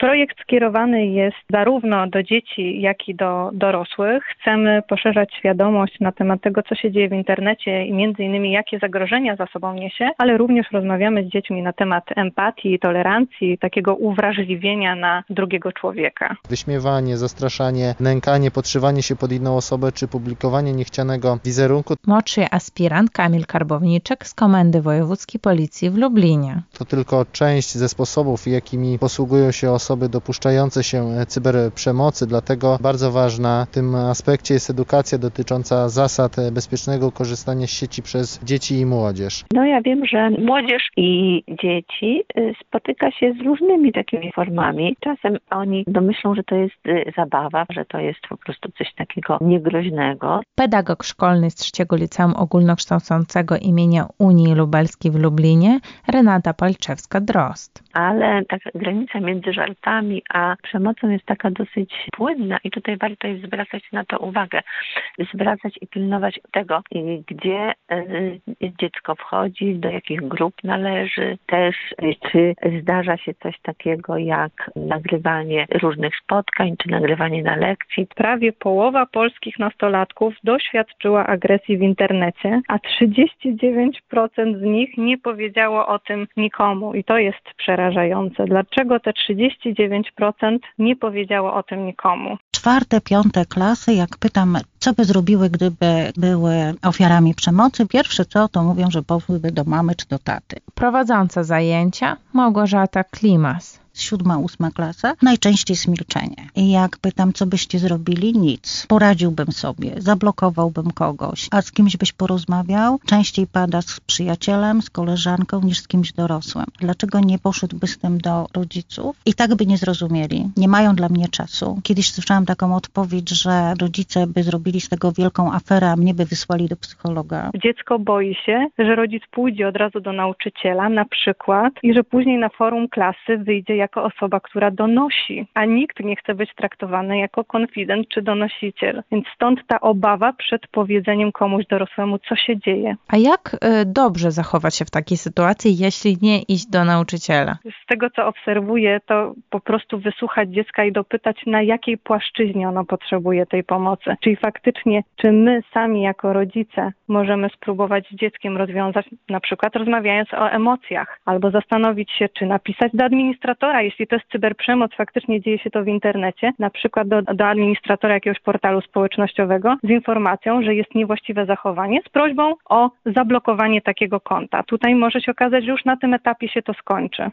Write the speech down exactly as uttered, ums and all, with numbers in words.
Projekt skierowany jest zarówno do dzieci, jak i do dorosłych. Chcemy poszerzać świadomość na temat tego, co się dzieje w internecie i między innymi jakie zagrożenia za sobą niesie, ale również rozmawiamy z dziećmi na temat empatii, tolerancji, takiego uwrażliwienia na drugiego człowieka. Wyśmiewanie, zastraszanie, nękanie, podszywanie się pod inną osobę czy publikowanie niechcianego wizerunku. Młodszy aspirant Kamil Karbowniczek z Komendy Wojewódzkiej Policji w Lublinie. To tylko część ze sposobów, jakimi posługują się osoby dopuszczające się cyberprzemocy, dlatego bardzo ważna w tym aspekcie jest edukacja dotycząca zasad bezpiecznego korzystania z sieci przez dzieci i młodzież. No ja wiem, że młodzież i dzieci spotyka się z różnymi takimi formami. Czasem oni domyślą, że to jest zabawa, że to jest po prostu coś takiego niegroźnego. Pedagog szkolny z trzeciego Liceum Ogólnokształcącego imienia Unii Lubelskiej w Lublinie, Renata Palczewska-Drozd. Ale taka granica między żartami a przemocą jest taka dosyć płynna i tutaj warto jest zwracać na to uwagę. Zwracać i pilnować tego, gdzie dziecko wchodzi, do jakich grup należy, też czy zdarza się coś takiego jak nagrywanie różnych spotkań, czy nagrywanie na lekcji. Prawie połowa polskich nastolatków doświadczyła agresji w internecie, a trzydzieści dziewięć procent z nich nie powiedziało o tym nikomu i to jest przerażające. Dlaczego te trzydzieści dziewięć procent nie powiedziało o tym nikomu? Czwarte, piąte klasy, jak pytam, co by zrobiły, gdyby były ofiarami przemocy, pierwsze co, to mówią, że poszłyby do mamy czy do taty. Prowadząca zajęcia Małgorzata Klimas. Siódma, ósma klasa, najczęściej jest milczenie. I jak pytam, co byście zrobili? Nic. Poradziłbym sobie, zablokowałbym kogoś. A z kimś byś porozmawiał? Częściej pada z przyjacielem, z koleżanką niż z kimś dorosłym. Dlaczego nie poszedłby z tym do rodziców? I tak by nie zrozumieli. Nie mają dla mnie czasu. Kiedyś słyszałam taką odpowiedź, że rodzice by zrobili z tego wielką aferę, a mnie by wysłali do psychologa. Dziecko boi się, że rodzic pójdzie od razu do nauczyciela na przykład i że później na forum klasy wyjdzie jako osoba, która donosi, a nikt nie chce być traktowany jako konfident czy donosiciel. Więc stąd ta obawa przed powiedzeniem komuś dorosłemu, co się dzieje. A jak y, dobrze zachować się w takiej sytuacji, jeśli nie iść do nauczyciela? Z tego, co obserwuję, to po prostu wysłuchać dziecka i dopytać, na jakiej płaszczyźnie ono potrzebuje tej pomocy. Czyli faktycznie, czy my sami jako rodzice możemy spróbować z dzieckiem rozwiązać, na przykład rozmawiając o emocjach, albo zastanowić się, czy napisać do administratora, jeśli to jest cyberprzemoc, faktycznie dzieje się to w internecie, na przykład do, do administratora jakiegoś portalu społecznościowego z informacją, że jest niewłaściwe zachowanie, z prośbą o zablokowanie takiego konta. Tutaj może się okazać, że już na tym etapie się to skończy.